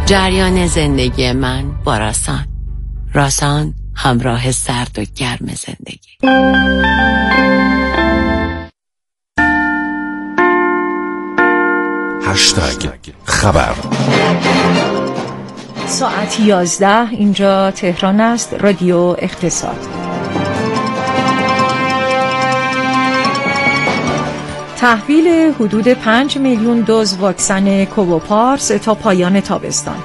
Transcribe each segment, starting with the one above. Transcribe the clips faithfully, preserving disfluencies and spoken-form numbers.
جریان زندگی من با راسان. راسان، همراه سرد و گرم زندگی. هشتگ خبر. ساعت یازده، اینجا تهران است. رادیو اقتصاد. تحویل حدود پنج میلیون دوز واکسن کووپارس تا پایان تابستان.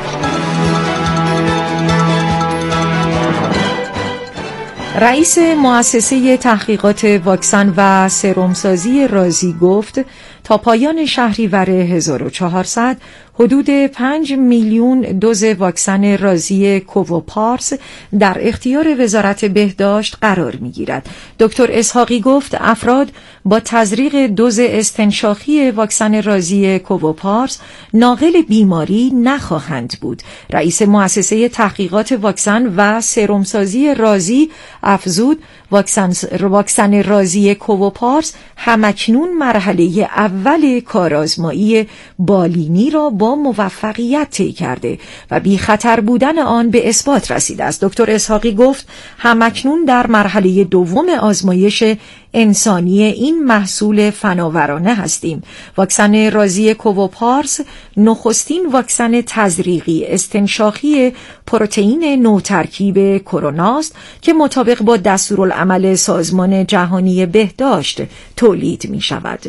رئیس مؤسسه تحقیقات واکسن و سرمسازی رازی گفت تا پایان شهریور هزار و چهارصد حدود پنج میلیون دوز واکسن رازی کووپارس در اختیار وزارت بهداشت قرار می‌گیرد. دکتر اسحاقی گفت افراد با تزریق دوز استنشاقی واکسن رازی کووپارس ناقل بیماری نخواهند بود. رئیس مؤسسه تحقیقات واکسن و سرمسازی رازی افزود واکسن واکسن رازی کووپارس همکنون مرحله اول کارآزمایی بالینی را با موفقیت طی کرده و بی خطر بودن آن به اثبات رسیده است. دکتر اسحاقی گفت همکنون در مرحله دوم آزمایش انسانی این محصول فناورانه هستیم. واکسن رازی کووپارس نخستین واکسن تزریقی استنشاقی پروتئین نوترکیب کرونا است که مطابق با دستورالعمل سازمان جهانی بهداشت تولید می شود.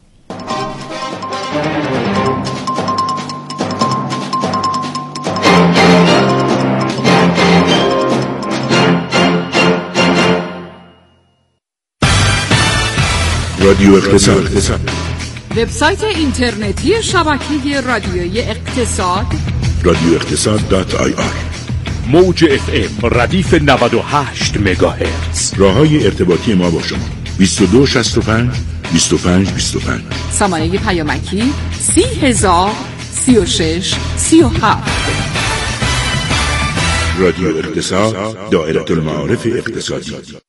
رادیو اقتصاد. وبسایت اینترنتی شبکه رادیوی اقتصاد رادیو اقتصاد دات آی آر. موج اف ام ردیف نود و هشت مگاهرتز. راههای ارتباطی ما با شما بیست و دو شصت و پنج بیست و پنج بیست و پنج. سامانه پیامکی سی هزار سی و شش سی و هفت. رادیو اقتصاد، دائره المعارف اقتصادی.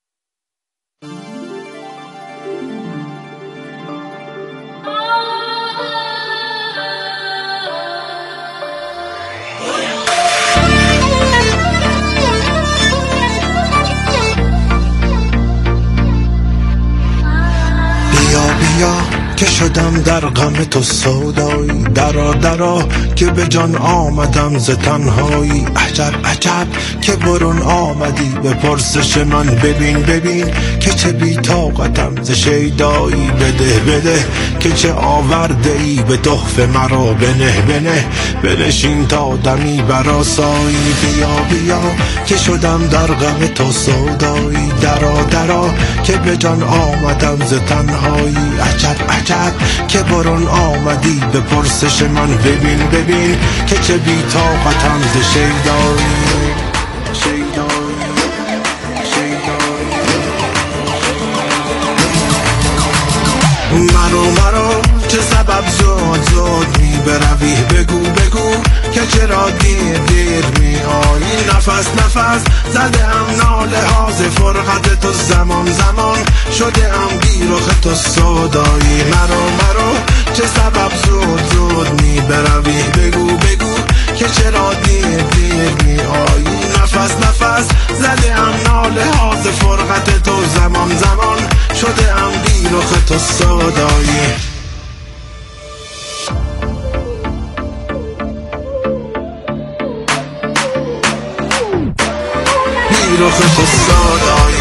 که شدم در غم تو سودایی، درا درا که به جان آمدم ز تنهایی. عجب عجب که برون آمدی به پرسش من، ببین ببین که چه بی طاقتم ز شیدایی. بده بده که چه آورده ای به تحفه مرا، بنه بنه بنشین تا دمی برآسایی. بیا بیا که شدم در غم تو سودایی، درا درا که به جان آمدم ز تنهایی. عجب عجب که برون آمدی به پرسش من، ببین ببین که چه بی طاقتم ز شیدایی. مرو مرو چه سبب زود زود می بروی، بگو بگو که چرا دیر دیر می آیی. نفس نفس زده ام ناله ها ز فرقت تو، زمان زمان شده ام بی رخ تو سودایی. مرو مرو چه سبب زود زود می بروی، بگو بگو که چرا دیر دیر می آیی. نفس نفس زده ام ناله ها ز فرقت تو، زمان زمان شده ام بی رخ تو سودایی. بی رخ تو سودایی.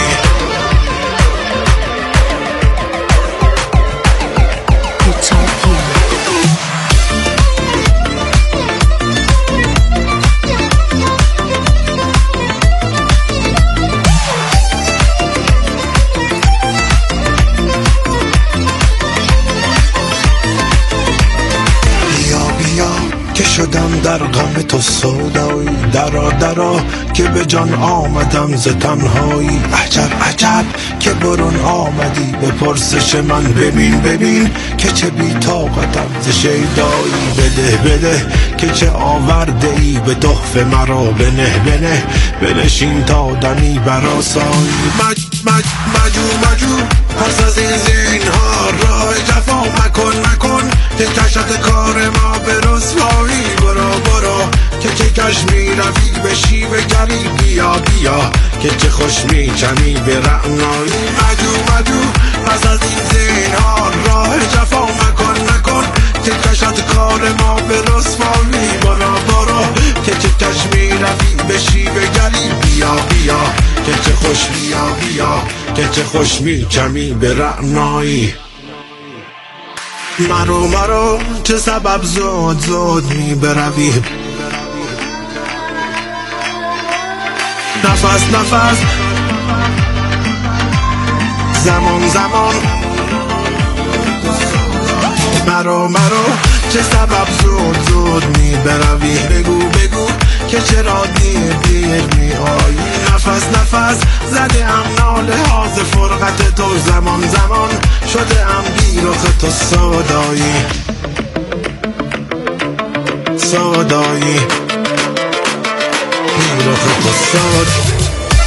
شدم در غم تو سودایی، درا درا که به جان آمدم ز تنهایی. عجب عجب که برون آمدی به پرسش من، ببین ببین که چه بی طاقتم ز شیدایی. بده بده که چه آورده ای به تحفه مرا، بنه بنه بنشین تا دمی برآسایی. مج مج مجو مجو پس از این زینهار راه جفا مکن مکن که کشت کار ما به رسوایی. برو برو که چه کش می روی به شیوه گری بیا بیا که چه خوش می چمی به رعنایی مجو مجو پس از این زینهار راه جفا مکن مکن که کشت کار ما به رسوایی برا برا که چه کش می روی به شیوه گری بیا بیا که چه خوش بیا بیا که چه خوش می چمی به رعنایی مرو مرو چه سبب زود زود می بروی نفس نفس زمان زمان مرو مرو چه سبب زود زود می بروی بگو بگو که چرا دیر دیر می آیی نفس نفس زده ام ناله ها ز فرقت تو زمان زمان شده ام بیرخ تو سودایی سودایی بیرخ تو سودایی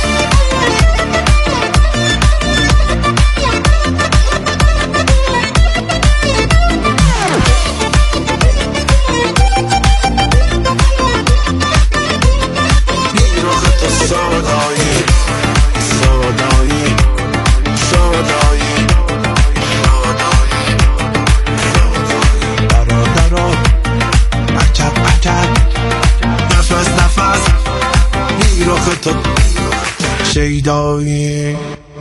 شیدایی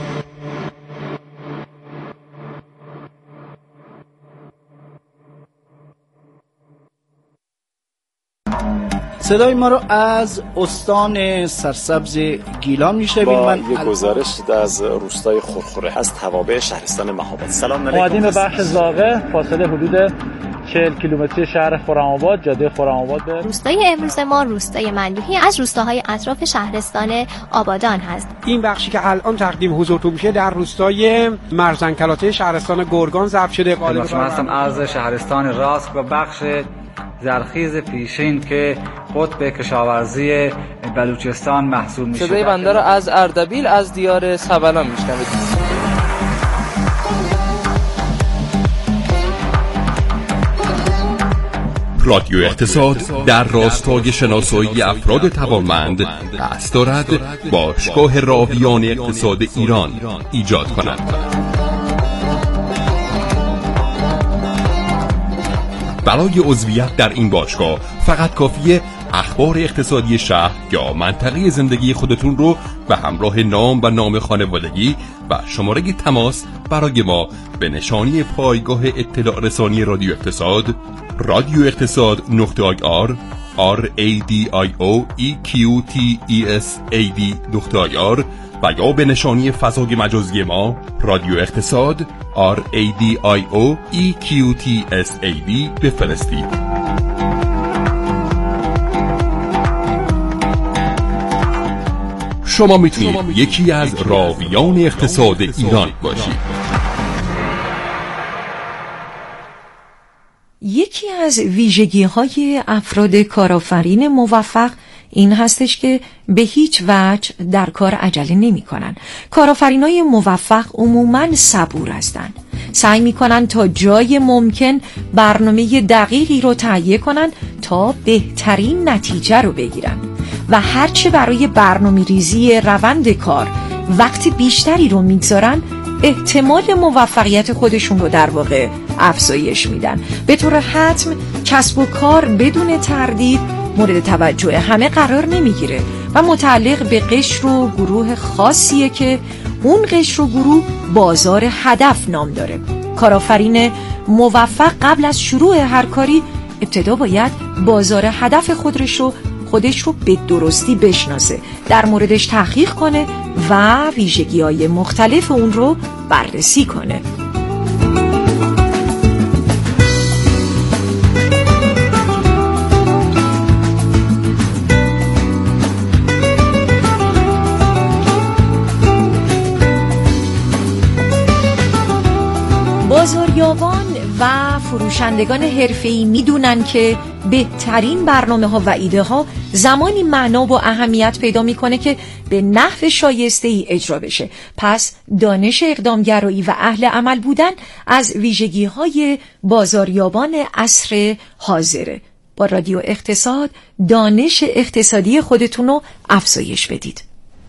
صدای ما رو از استان سرسبز گیلان میشنوید. من یک گزارش از روستای خورخوره از توابع شهرستان مهاباد. سلام علیکم. اومدیم به بخش زاغه، فاصله حدود چهل کیلومتری شهر خرم‌آباد، جاده خرم‌آباد. به روستای امروز ما روستای مندوحی از روستاهای اطراف شهرستان آبادان هست. این بخشی که الان تقدیم حضورتون میشه در روستای مرزنکلاته شهرستان گرگان ضبط شده. قالب هستم از شهرستان راسک و بخش زرخیز پیشین که قطب کشاورزی بلوچستان محسوب میشه. صدای بنده را از اردبیل از دیار سبلان میشنوید. رادیو اقتصاد در راستای شناسایی افراد توانمند قصد دارد باشگاه راویان اقتصاد ایران ایجاد کند. برای عضویت در این باشگاه فقط کافیه اخبار اقتصادی شهر یا منطقه زندگی خودتون رو به همراه نام و نام خانوادگی و شماره تماس برای ما به نشانی پایگاه اطلاع رسانی رادیو اقتصاد رادیو اقتصاد نقطه آی آر آر ای دی آی او ای کیو تی ای اس ای دی نقطه آی آر و یا به نشانی فضای مجازی ما رادیو اقتصاد آر ای دی آی او ای کیو تی اس ای دی بفرستید. شما میتونید یکی از راویان اقتصاد ایران باشید. یکی از ویژگی‌های افراد کارآفرین موفق این هستش که به هیچ وجه در کار عجله نمی‌کنن. کارآفرینای موفق عموماً صبور هستند. سعی می‌کنن تا جای ممکن برنامه دقیقی رو تهیه کنن تا بهترین نتیجه رو بگیرن و هرچه برای برنامه‌ریزی روند کار وقت بیشتری رو می‌گذارن احتمال موفقیت خودشون رو در واقع افزایش میدن. به طور حتم کسب و کار بدون تردید مورد توجه همه قرار نمیگیره و متعلق به قشر و گروه خاصیه که اون قشر و گروه بازار هدف نام داره. کارآفرین موفق قبل از شروع هر کاری ابتدا باید بازار هدف خودش رو خودش رو به درستی بشناسه، در موردش تحقیق کنه و ویژگی‌های مختلف اون رو بررسی کنه. بازاریابان و فروشندگان حرفه‌ای میدونن که بهترین برنامه ها و ایده ها زمانی معنا و اهمیت پیدا میکنه که به نحو شایسته ای اجرا بشه. پس دانش اقدامگرایی و اهل عمل بودن از ویژگی های بازاریابان عصر حاضره. با رادیو اقتصاد دانش اقتصادی خودتون رو افزایش بدید.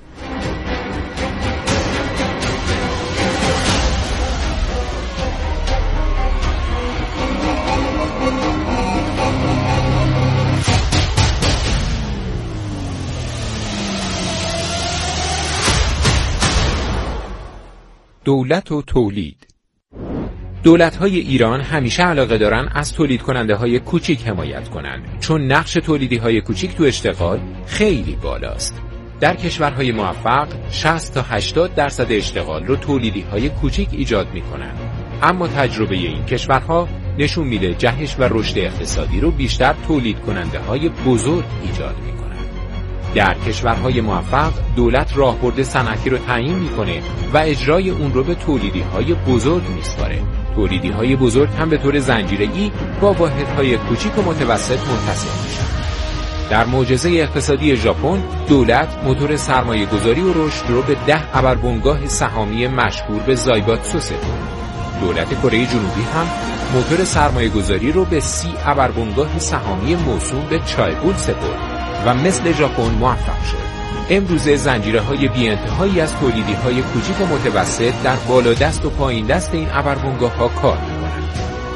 دولت و تولید. دولت‌های ایران همیشه علاقه دارن از تولید کننده های کوچیک حمایت کنن، چون نقش تولیدی های کوچیک تو اشتغال خیلی بالاست. در کشورهای موفق شصت تا هشتاد درصد اشتغال رو تولیدی های کوچیک ایجاد میکنن. اما تجربه این کشورها نشون میده جهش و رشد اقتصادی رو بیشتر تولید کننده های بزرگ ایجاد میکنن. در کشورهای موفق دولت راهبرد صنعتی رو تعیین میکنه و اجرای اون رو به تولیدی های بزرگ میسپاره. تولیدی های بزرگ هم به طور زنجیره‌ای با واحدهای کوچیک و متوسط متصل میشن. در معجزه اقتصادی ژاپن، دولت موتور سرمایه گذاری و رشد رو به ده ابربنگاه سهامی مشهور به زایباتسو سپرد. دولت کره جنوبی هم موتور سرمایه گذاری رو به سی ابربنگاه سهامی موسوم به چایگول سپرد و مثل ژاپن موفق شد. امروزه زنجیره‌های بی‌انتهایی از تولیدی‌های کوچیک و متوسط در بالادست و پایین دست این ابربنگاه‌ها کار می‌کنند.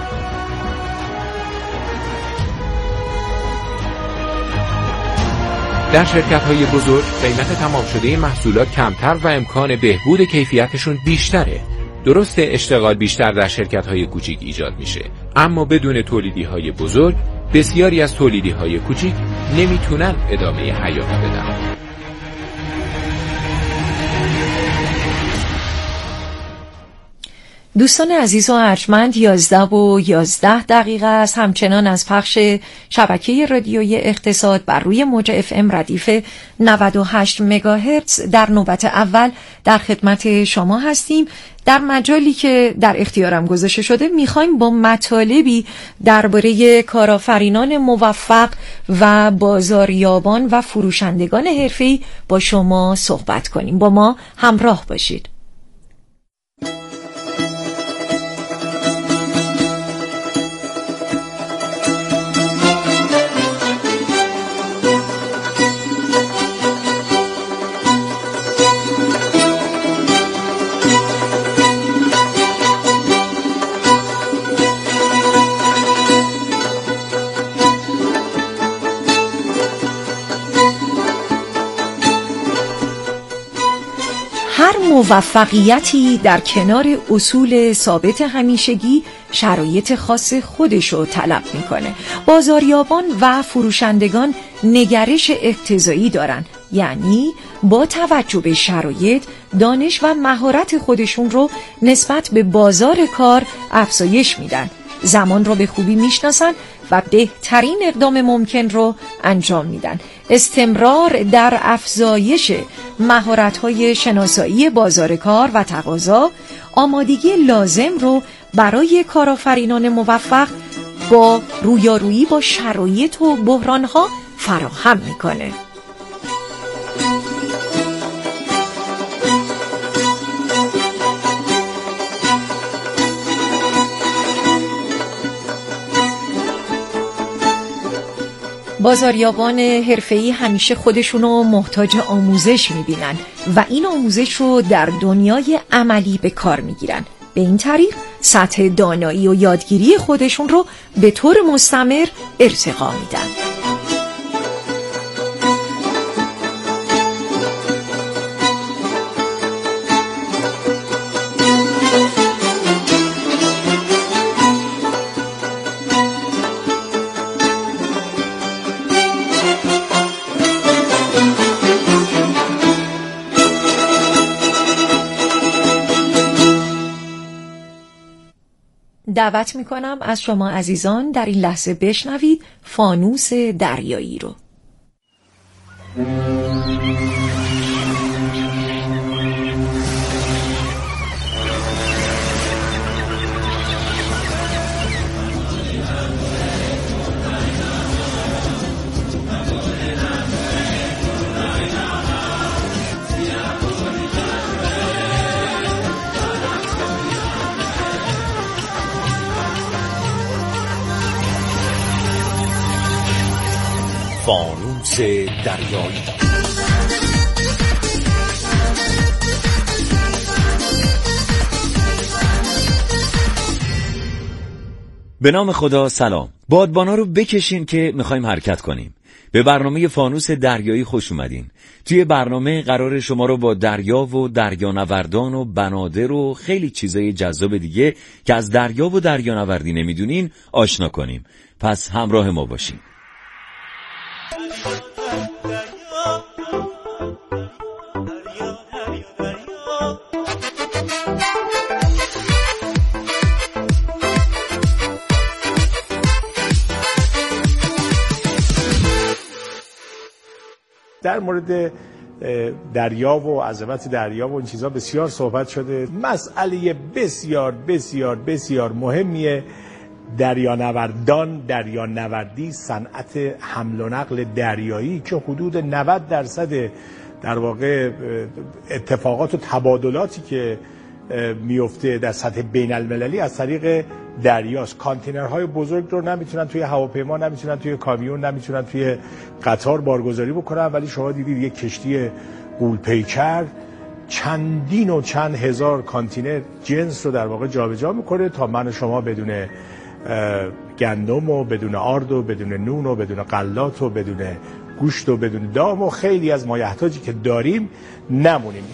در شرکت‌های بزرگ قیمت تمام شده محصولات کمتر و امکان بهبود کیفیتشون بیشتره. درسته اشتغال بیشتر در شرکت‌های کوچیک ایجاد میشه، اما بدون تولیدی‌های بزرگ بسیاری از تولیدی‌های کوچیک نمیتونن ادامه حیات بدن. دوستان عزیز و ارجمند، یازده و یازده دقیقه است. همچنان از پخش شبکه رادیوی اقتصاد بر روی موج اف ام ردیف نود و هشت مگاهرتز در نوبت اول در خدمت شما هستیم. در مجالی که در اختیارم گذاشته شده میخوایم با مطالبی درباره کارآفرینان موفق و بازاریابان و فروشندگان حرفه‌ای با شما صحبت کنیم. با ما همراه باشید. موفقیتی در کنار اصول ثابت همیشگی شرایط خاص خودشو طلب میکنه. بازاریابان و فروشندگان نگرش اقتضایی دارن، یعنی با توجه به شرایط دانش و مهارت خودشون رو نسبت به بازار کار افزایش میدن، زمان رو به خوبی میشناسن و بهترین اقدام ممکن رو انجام میدن. استمرار در افزایش مهارت‌های شناسایی بازار کار و تقاضا آمادگی لازم رو برای کارآفرینان موفق با رویارویی با شرایط و بحران‌ها فراهم میکنه. بازاریابان حرفه‌ای همیشه خودشونو محتاج آموزش میبینن و این آموزش رو در دنیای عملی به کار میگیرن. به این طریق سطح دانایی و یادگیری خودشون رو به طور مستمر ارتقا میدن. دعوت میکنم از شما عزیزان در این لحظه بشنوید فانوس دریایی رو. فانوس دریایی. به نام خدا سلام. بادبانا رو بکشین که میخوایم حرکت کنیم. به برنامه فانوس دریایی خوش اومدین. توی برنامه قرار شما رو با دریا و دریانوردان و بنادر و خیلی چیزای جذاب دیگه که از دریا و دریانوردی نمیدونین آشنا کنیم. پس همراه ما باشین. در مورد دریا و عظمت دریا و این چیزا بسیار صحبت شده. مسئله بسیار بسیار بسیار مهمیه. دریانوردان، دریانوردی، صنعت حمل و نقل دریایی که حدود نود درصد در واقع اتفاقات و تبادلاتی که میفته در سطح بین المللی از طریق دریاست. کانتینرهای بزرگ رو نمیتونن توی هواپیما، نمیتونن توی کامیون، نمیتونن توی قطار بارگذاری بکنن، ولی شما دیدید یک کشتی غول‌پیکر چندین و چند هزار کانتینر جنس رو در واقع جابجا میکنه تا من و شما بدون گندم و بدون آرد و بدون نون و بدون غلات و بدون گوشت و بدون دام و خیلی از مایحتاجی که داریم نمونیم.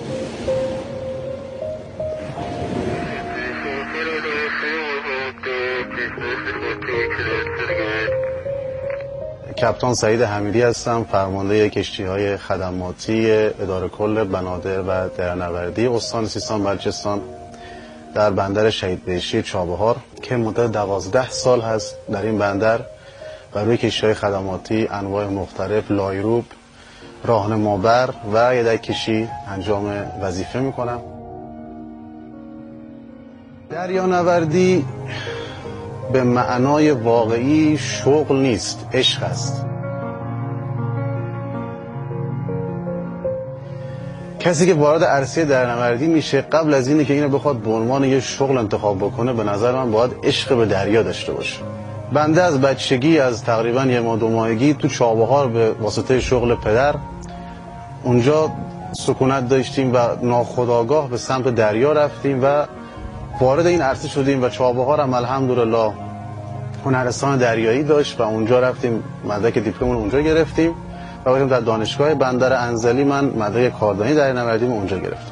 کپتان سعید حمیدی هستم، فرمانده کشتی‌های خدماتی اداره کل بنادر و دریانوردی استان سیستان بلوچستان در بندر شهید بهشتی چابهار که مدت دوازده سال هست در این بندر و روی کشتی‌های خدماتی انواع مختلف لایروب، راهنمابر و یدک کشی انجام وظیفه می‌کنم. دریانوردی به معنای واقعی شغل نیست، عشق است. کسی که وارد عرصه دریانوردی میشه قبل از اینه که اینو بخواد به عنوان یه شغل انتخاب بکنه به نظر من باید عشق به دریا داشته باشه. بنده از بچگی از تقریبا یه ماه دو ماهگی تو چابهار به واسطه شغل پدر اونجا سکونت داشتیم و ناخودآگاه به سمت دریا رفتیم و وارد این عرصه شدیم و چابهار هم الحمدلله هنرستان دریایی داشت و اونجا رفتیم مدرک دیپلم اونجا گرفتیم و بعدم در دانشگاه بندر انزلی من مدرک کاردانی دریانوردی اونجا گرفتم.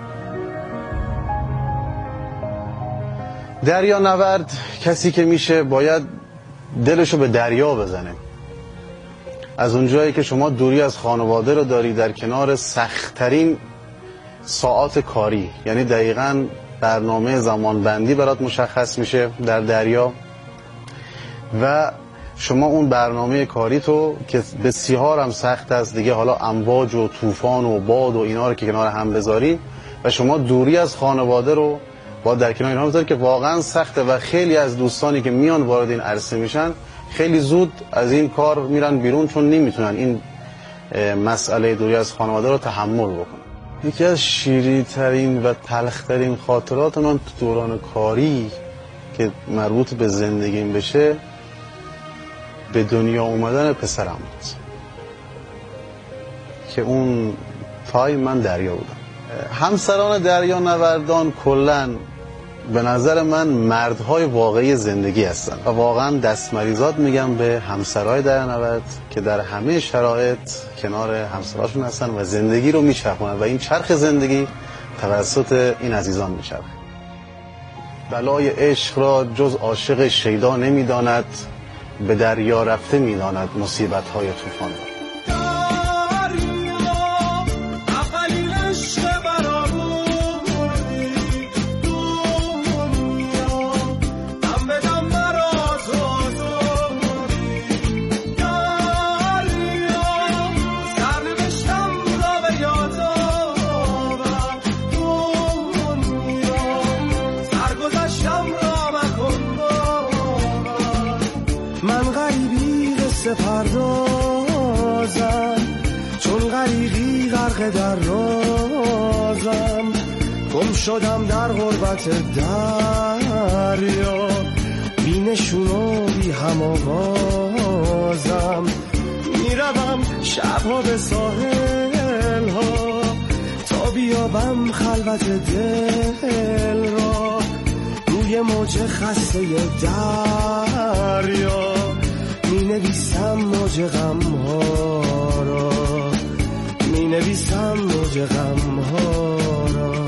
دریانورد کسی که میشه باید دلشو به دریا بزنه. از اونجایی که شما دوری از خانواده رو داری در کنار سخت‌ترین ساعات کاری، یعنی دقیقاً برنامه زمانبندی برات مشخص میشه در دریا و شما اون برنامه کاری تو که بسیار هم سخت است دیگه، حالا امواج و طوفان و باد و اینا رو که کنار هم بذاری و شما دوری از خانواده رو با در کنار اینا بذاری که واقعا سخته و خیلی از دوستانی که میان وارد این عرصه میشن خیلی زود از این کار میرن بیرون چون نمیتونن این مسئله دوری از خانواده رو تحمل بکنن. یکی از شیرین‌ترین و تلخ‌ترین خاطرات من تو دوران کاری که مربوط به زندگیم بشه به دنیا اومدن پسرم بود که اون تایم من دریا بودم. همسران دریانوردان کلاً به نظر من مردهای واقعی زندگی هستن و واقعا دستمریزات میگم به همسرای دریانورد که در همه شرایط کنار همسراشون هستن و زندگی رو میچرخونن و این چرخ زندگی توسط این عزیزان میچرخه. بلای عشق را جز عاشق شیدا نمیداند، به دریا رفته میداند مصیبت های طوفان را. پردازم چون غریقی غرق در رازم، گم شدم در غربت دریا، بی نشون و بی هم آوازم، شبها به ساحل ها تا بیابم خلوت دل را، روی موج خسته دریا می نویسم موج غم ها را، می نویسم موج غم ها را.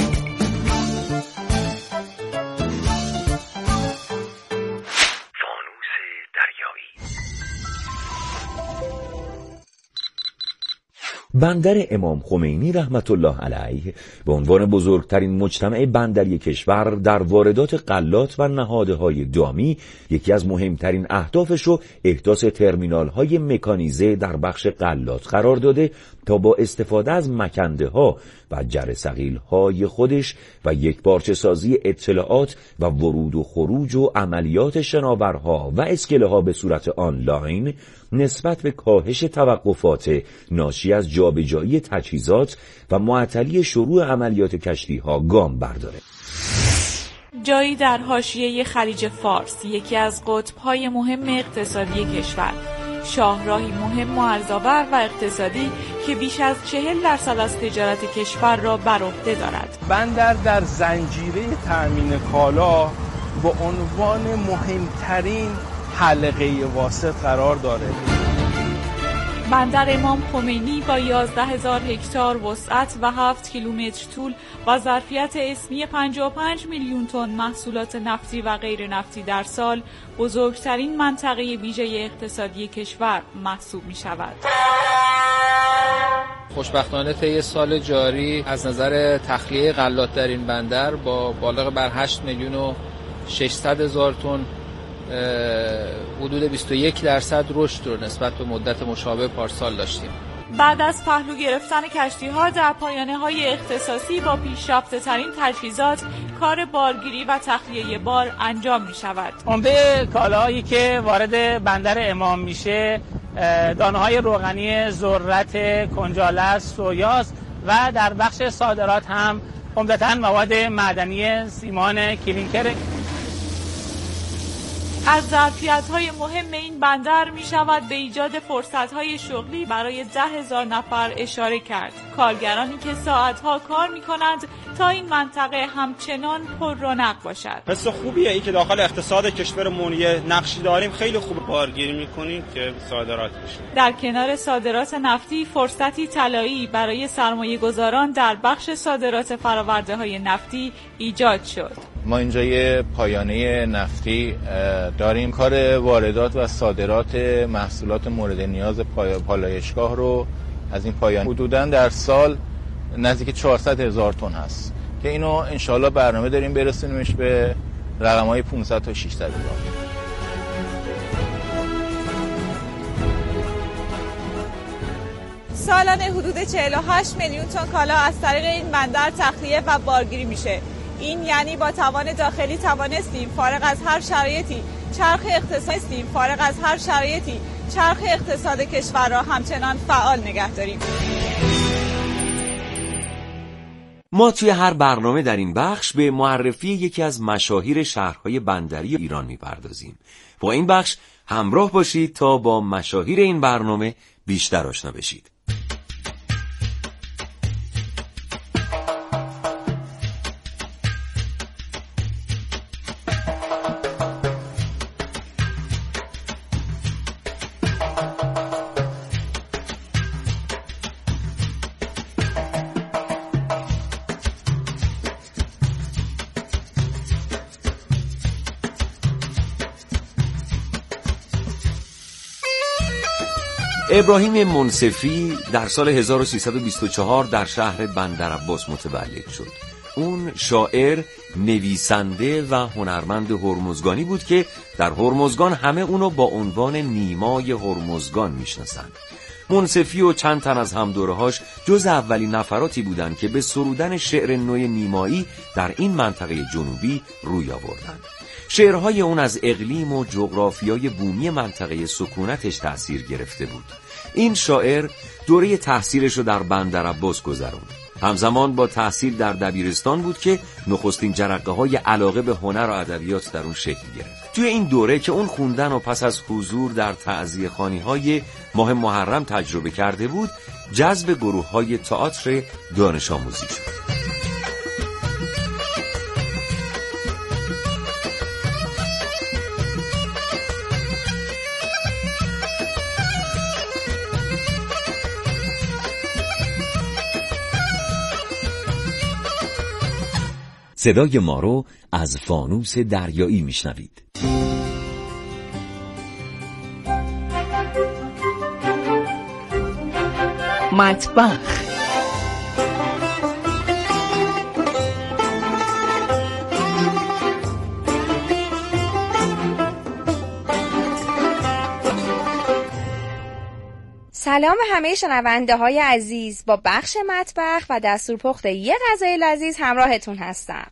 بندر امام خمینی رحمت الله علیه به عنوان بزرگترین مجتمع بندری کشور در واردات غلات و نهادهای دامی، یکی از مهمترین اهدافش رو احداث ترمینال‌های مکانیزه در بخش غلات قرار داده تا با استفاده از مکنده ها و جرثقیل های خودش و یکپارچه سازی اطلاعات و ورود و خروج و عملیات شناورها و اسکله ها به صورت آنلاین نسبت به کاهش توقفات ناشی از جابجایی تجهیزات و معطلی شروع عملیات کشتی ها گام برداره. جایی در حاشیه خلیج فارس، یکی از قطب‌های مهم اقتصادی کشور، شاهراهی مهم و ارزآور و اقتصادی که بیش از چهل درصد از تجارت کشور را بر عهده دارد. بندر در زنجیره تأمین کالا به عنوان مهمترین حلقه واسط قرار داره. بندر امام خمینی با یازده هزار هکتار وسعت و هفت کیلومتر طول و ظرفیت اسمی پنجاه و پنج میلیون تن محصولات نفتی و غیر نفتی در سال، بزرگترین منطقه ویژه اقتصادی کشور محسوب می شود. خوشبختانه طی سال جاری از نظر تخلیه غلات در این بندر با بالغ بر هشت میلیون و ششصد هزار تن حدود بیست و یک درصد رشد رو نسبت به مدت مشابه پارسال داشتیم. بعد از پهلو گرفتن کشتی‌ها در پایانه‌های اختصاصی با پیشرفته‌ترین تجهیزات، کار بارگیری و تخلیه بار انجام می‌شود. عمده کالاهایی که وارد بندر امام میشه دانه‌های روغنی، ذرت، کنجاله، سویاست و در بخش صادرات هم عمدتاً مواد معدنی سیمان کلینکر. از ظرفیت‌های مهم این بندر می‌شود به ایجاد فرصت‌های شغلی برای ده هزار نفر اشاره کرد. کارگرانی که ساعت‌ها کار می‌کنند تا این منطقه همچنان پر رونق باشد. حس خوبیه این که داخل اقتصاد کشورمون یه نقشی داریم، خیلی خوب بارگیری می‌کنیم که صادرات بشه. در کنار صادرات نفتی، فرصتی طلایی برای سرمایه‌گذاران در بخش صادرات فرآورده‌های نفتی ایجاد شد. ما اینجا یه پایانه نفتی داریم. کار واردات و صادرات محصولات مورد نیاز پالایشگاه رو از این پایانه حدوداً در سال نزدیک چهارصد هزار تن هست که اینو انشالله برنامه داریم برسونیمش به رقم‌های پانصد تا ششصد هزار. سالانه حدود چهل و هشت میلیون تن کالا از طریق این بندر تخلیه و بارگیری میشه. این یعنی با توان داخلی توانستیم فارغ از هر شرایطی چرخ اقتصادی فارغ از هر شرایطی چرخ اقتصاد کشور را همچنان فعال نگه داریم. ما توی هر برنامه در این بخش به معرفی یکی از مشاهیر شهرهای بندری ایران میپردازیم. با این بخش همراه باشید تا با مشاهیر این برنامه بیشتر آشنا بشید. ابراهیم منصفی در سال هزار و سیصد و بیست و چهار در شهر بندرعباس متولد شد. اون شاعر، نویسنده و هنرمند هرمزگانی بود که در هرمزگان همه اونو با عنوان نیمای هرمزگان میشناسند. منصفی و چند تن از همدورهاش جز اولین نفراتی بودند که به سرودن شعر نو نیمایی در این منطقه جنوبی روی آوردند. شعرهای اون از اقلیم و جغرافیای بومی منطقه سکونتش تأثیر گرفته بود. این شاعر دوره تحصیلش رو در بندرعباس گذروند. همزمان با تحصیل در دبیرستان بود که نخستین جرقه های علاقه به هنر و ادبیات در اون شکل گرفت. توی این دوره که اون خوندن و پس از حضور در تعزیه خوانی‌های ماه محرم تجربه کرده بود، جذب گروه‌های تئاتر دانش آموزی شد. صدای ما رو از فانوس دریایی میشنوید. مطبخ. سلام همه شنونده های عزیز، با بخش مطبخ و دستور پخت یه غذای لذیذ همراهتون هستم.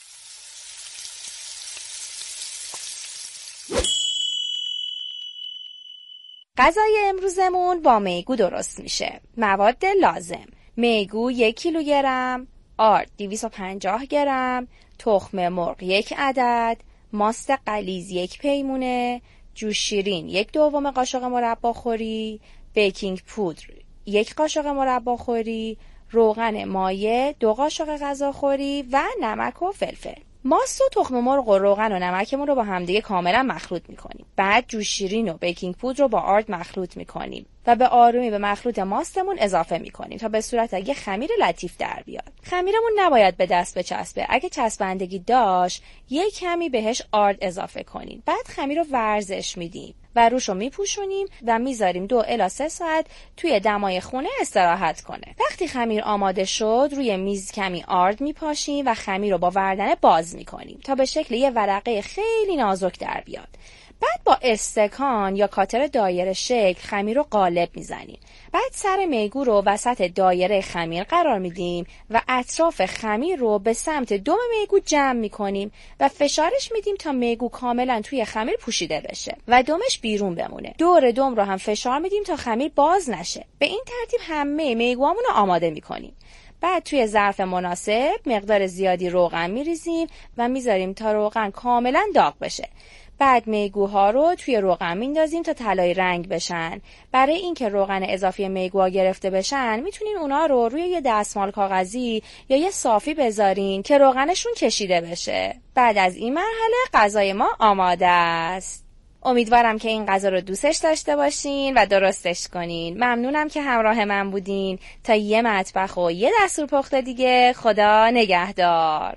غذای امروزمون با میگو درست میشه. مواد لازم: میگو یک کیلوگرم، آرد دویست و پنجاه گرم، تخم مرغ یک عدد، ماست غلیظ یک پیمونه، جوش شیرین یک دوم قاشق مرباخوری، بیکینگ پودر یک قاشق مرباخوری، روغن مایع دو قاشق غذاخوری و نمک و فلفل. ماست و تخم مرغ و روغن و نمکمون رو با همدیگه کاملا مخلوط میکنیم. بعد جوش شیرین و بیکینگ پودر رو با آرد مخلوط میکنیم و به آرومی به مخلوط ماستمون اضافه میکنیم تا به صورت یه خمیر لطیف در بیاد. خمیرمون نباید به دست بچسبه. اگه چسبندگی داشت یک کمی بهش آرد اضافه کنیم. بعد خمیر رو ورزش میدیم و روش رو میپوشونیم و میذاریم دو الی سه ساعت توی دمای خونه استراحت کنه. وقتی خمیر آماده شد روی میز کمی آرد میپاشیم و خمیر رو با وردنه باز میکنیم تا به شکل یه ورقه خیلی نازک در بیاد. بعد با استکان یا کاتر دایره شکل خمیر رو قالب میزنیم. بعد سر میگو رو وسط دایره خمیر قرار میدیم و اطراف خمیر رو به سمت دم میگو جمع میکنیم و فشارش میدیم تا میگو کاملا توی خمیر پوشیده بشه و دمش بیرون بمونه. دور دم رو هم فشار میدیم تا خمیر باز نشه. به این ترتیب همه میگوامون رو آماده میکنیم. بعد توی ظرف مناسب مقدار زیادی روغن میریزیم و میذاریم تا روغن کاملا داغ بشه. بعد میگوها رو توی روغن میندازیم تا طلایی رنگ بشن. برای اینکه روغن اضافی میگوها گرفته بشن میتونین اونا رو روی یه دستمال کاغذی یا یه صافی بذارین که روغنشون کشیده بشه. بعد از این مرحله غذای ما آماده است. امیدوارم که این غذا رو دوستش داشته باشین و درستش کنین. ممنونم که همراه من بودین. تا یه مطبخ و یه دستور پخت دیگه، خدا نگهدار.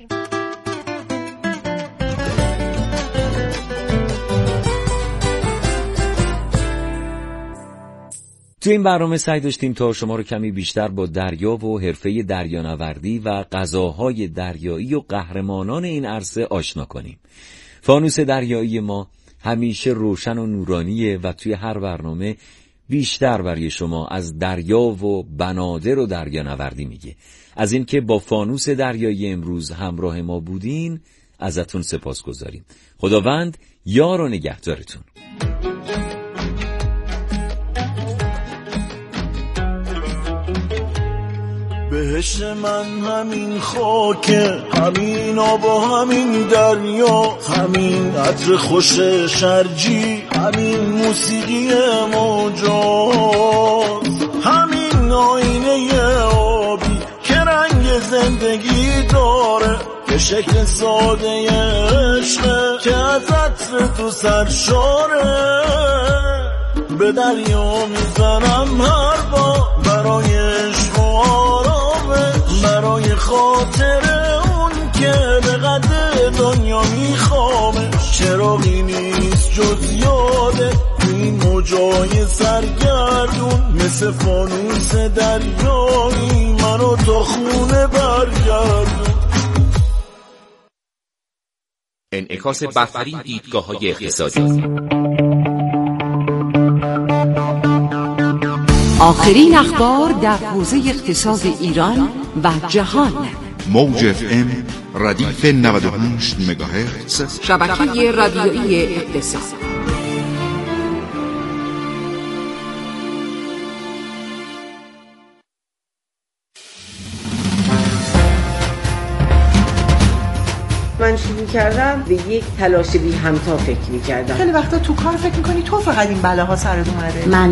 تو این برنامه سعی داشتیم تا شما رو کمی بیشتر با دریا و حرفه دریانوردی و غذاهای دریایی و قهرمانان این عرصه آشنا کنیم. فانوس دریایی ما همیشه روشن و نورانیه و توی هر برنامه بیشتر برای شما از دریا و بنادر و دریانوردی میگه. از این که با فانوس دریایی امروز همراه ما بودین ازتون سپاسگزاریم. خداوند یار و نگهدارتون. بهشت من همین خاکه، همین آب و همین دریا، همین عطر خوش شرجی، همین موسیقی موجاز، همین آینه آبی که رنگ زندگی داره، به شکل ساده عشقه که از عطر تو سرشاره. به دریا میزنم هر بار برای عشق و آرامش، برای خاطر اون که به قدر دنیا میخوامش. چراغی نیست جز یاده تو این موجای سرگردون، مثل فانوس دریایی منو تا خونه برگردون. انعکاس بهترین دیدگاه‌های اقتصادی، آخرین اخبار در حوزه اقتصاد ایران و جهان. موج اف ام ردیف نود و هشت مگاهرتز، شبکه رادیویی اقتصاد. من چیزی که میکردم به یک تلاش بی همتا فکر میکردم. خیلی وقتا تو کار فکر میکنی تو فقط این بلاها سرت اومده. من